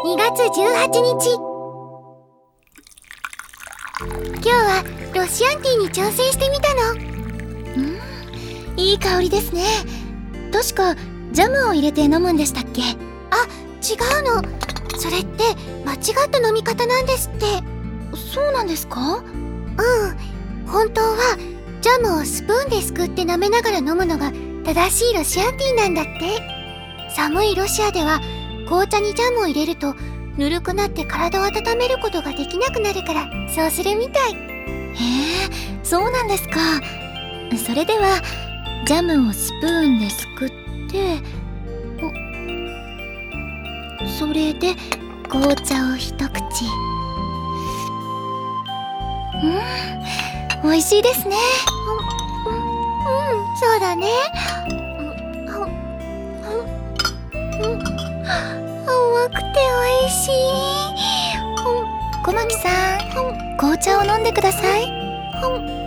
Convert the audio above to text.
2月18日。今日はロシアンティーに挑戦してみたの。 いい香りですね。確かジャムを入れて飲むんでしたっけ？ 違うの。それって間違った飲み方なんですって。 そうなんですか？ 本当はジャムをスプーンですくって舐めながら飲むのが正しいロシアンティーなんだって。寒いロシアでは紅茶にジャムを入れるとぬるくなって体を温めることができなくなるからそうするみたい。 へえ、そうなんですか。それではジャムをスプーンですくって、それで紅茶を一口。美味しいですね。 そうだね。甘くて美味しい。 小牧さん、紅茶を飲んでください。